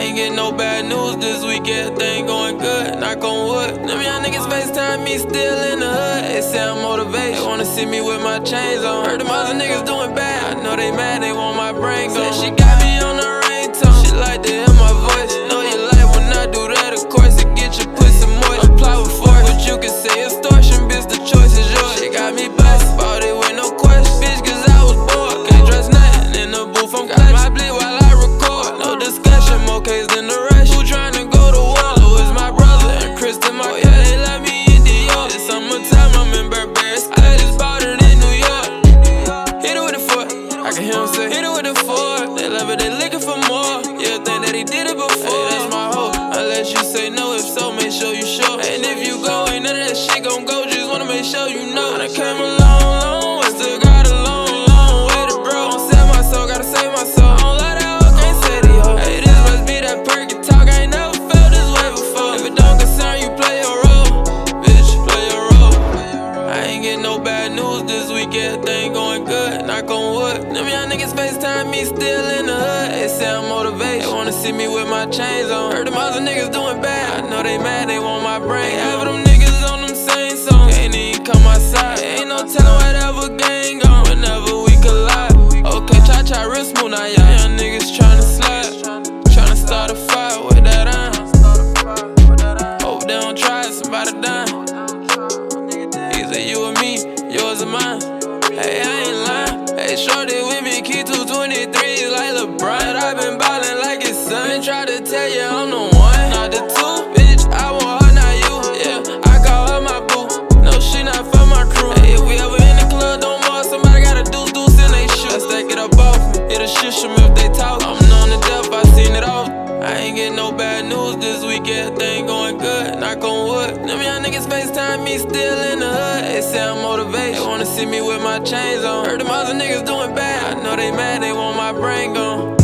ain't getting no bad news this week, everything going good, knock on wood. Them young niggas FaceTime me still in the hood. They say I'm motivated, they wanna see me with my chains on. Heard them other niggas doing bad, I know they mad, they want my brain gone. Said she got me on the ringtone, she like to hear my voice. Know you like when I do that, of course it get your pussy moist. Apply with force, but you can say extortion, bitch, the choice is yours. She got me bustin', bought it with no question, bitch, cause I was bored. Can't dress nothing in the booth, I'm got my bleed while I record. No discussion, more case than the rest. Who tryna go to war? Who is my brother and Kristen, my yeah, they let me in New York. It's summertime, I'm in Burberry. I just bought it in New York. Hit it with the foot, I can hear him say, hit it with the four. They love it, they looking for more. Yeah, think that he did it before. Hey, that's my hope, unless you say no. If so, make sure you show. And if you go, ain't none of that shit gon' go. Just wanna make sure you know. I done came a long way, still got a long way to bro. Don't sell my soul, gotta save my soul. I don't let that hoe, can't say the yo. Hey, this must be that perky talk, I ain't never felt this way before. If it don't concern you, play your role, bitch, play your role. I ain't getting no bad news this week, everything going good, knock on wood. Them young niggas FaceTime me still in the hood. They say I'm motivated, they wanna see me with my chains on. Heard them other niggas doing bad, I know they mad, they want my brain. Half of them niggas on them same songs, can't even come outside. Ain't no telling whatever gang on, whenever we collide. Okay, try real smooth now, y'all young niggas tryna slide, tryna start a fire with that iron. Hope they don't try it, somebody dying. Either you or me, yours or mine. Hey, I ain't lying. Hey, shorty with me, key 223 like LeBron. I been ballin' like it's sun. Been try to tell you I'm the one, not the two. Bitch, I want her, not you. Yeah, I call her my boo. No, she not for my crew. Hey, if we ever in the club, don't more. Somebody got a deuce in they shoe. Let's take it up off me. It'll shush them if they talk. I'm known to death, I seen it all. I ain't getting no bad news this week, everything going good, knock on wood. Them young niggas FaceTime me still in the hood. They say I'm motivated, they wanna see me with my chains on. Heard them other niggas doing bad, I know they mad, they want my brain gone.